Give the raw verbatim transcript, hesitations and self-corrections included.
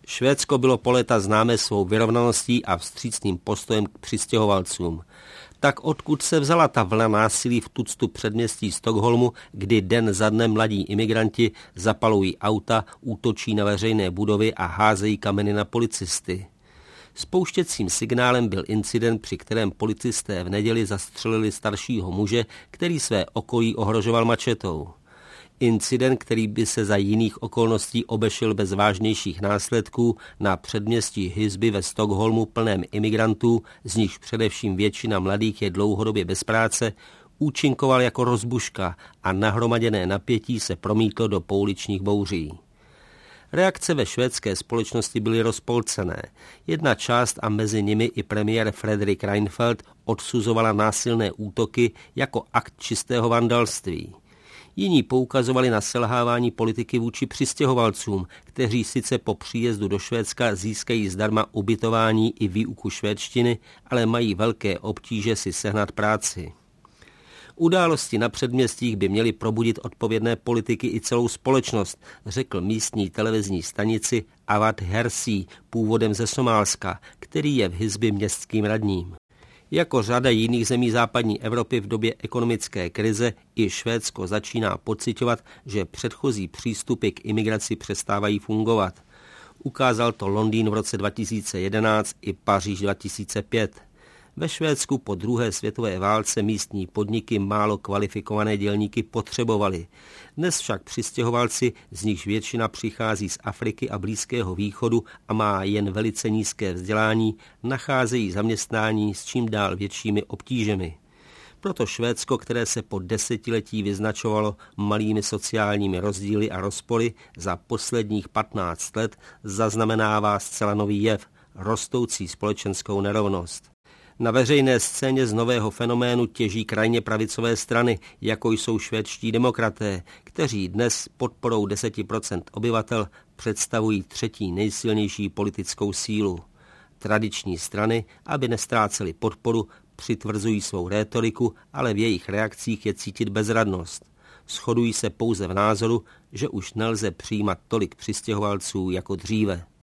Švédsko bylo po léta známé svou vyrovnaností a vstřícným postojem k přistěhovalcům. Tak odkud se vzala ta vlna násilí v tuctu předměstí Stockholmu, kdy den za dnem mladí imigranti zapalují auta, útočí na veřejné budovy a házejí kameny na policisty? Spouštěcím signálem byl incident, při kterém policisté v neděli zastřelili staršího muže, který své okolí ohrožoval mačetou. Incident, který by se za jiných okolností obešel bez vážnějších následků, na předměstí Husby ve Stockholmu plném imigrantů, z nichž především většina mladých je dlouhodobě bez práce, účinkoval jako rozbuška a nahromaděné napětí se promítlo do pouličních bouří. Reakce ve švédské společnosti byly rozpolcené. Jedna část a mezi nimi i premiér Fredrik Reinfeldt odsuzovala násilné útoky jako akt čistého vandalství. Jiní poukazovali na selhávání politiky vůči přistěhovalcům, kteří sice po příjezdu do Švédska získají zdarma ubytování i výuku švédštiny, ale mají velké obtíže si sehnat práci. Události na předměstích by měly probudit odpovědné politiky i celou společnost, řekl místní televizní stanici Avad Hersey, původem ze Somálska, který je v Husby městským radním. Jako řada jiných zemí západní Evropy v době ekonomické krize i Švédsko začíná pociťovat, že předchozí přístupy k imigraci přestávají fungovat. Ukázal to Londýn v roce dva tisíce jedenáct i Paříž dva tisíce pět. Ve Švédsku po druhé světové válce místní podniky málo kvalifikované dělníky potřebovaly. Dnes však přistěhovalci, z nichž většina přichází z Afriky a Blízkého východu a má jen velice nízké vzdělání, nacházejí zaměstnání s čím dál většími obtížemi. Proto Švédsko, které se po desetiletí vyznačovalo malými sociálními rozdíly a rozpory, za posledních patnáct let zaznamenává zcela nový jev, rostoucí společenskou nerovnost. Na veřejné scéně z nového fenoménu těží krajně pravicové strany, jako jsou švédští demokraté, kteří dnes podporou deset procent obyvatel představují třetí nejsilnější politickou sílu. Tradiční strany, aby nestrácely podporu, přitvrzují svou rétoriku, ale v jejich reakcích je cítit bezradnost. Shodují se pouze v názoru, že už nelze přijímat tolik přistěhovalců jako dříve.